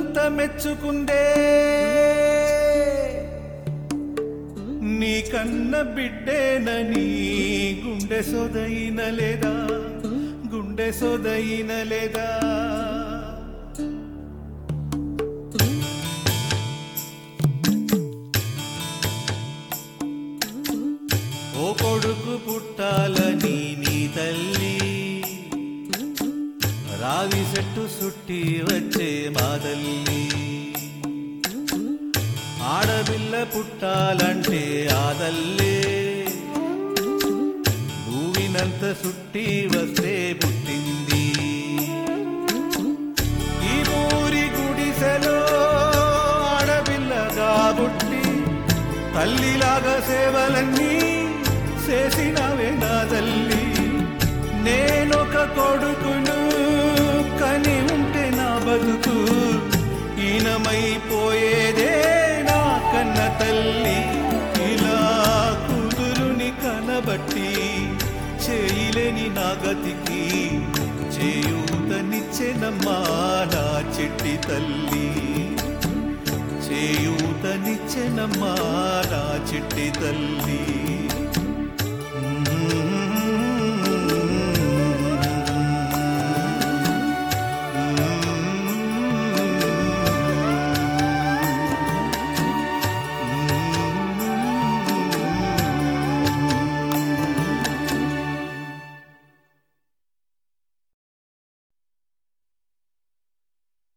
ఊరంతా మెచ్చుకుందే నీ కన్న బిడ్డేనని గుండె సొదయిన లేదా గుండె సొదయిన లేదా ఓ కొడుకు పుట్టాలని నీ తల్లి రావి చెట్టు సుట్టి వచ్చే మా తల్లి ఆడపిల్ల పుట్టాలంటే ఆ తల్లే భూమినంత సుట్టి వస్తే పుట్టింది ఈ ఊరి గుడిసెలో ఆడపిల్లగా పుట్టి తల్లిలాగా సేవలన్నీ చేసినవే నా తల్లి నేనొక కొడుకును కని ఉంటే నా బతుకు ఈనమైపోయేదే నా కన్న తల్లి ఇలా కూతురుని కనబట్టి చేయలేని నా గతికి చేయూతనిచ్చెనమ్మా నా చిట్టి తల్లి చేయూతనిచ్చెనమ్మా నా చిట్టి తల్లి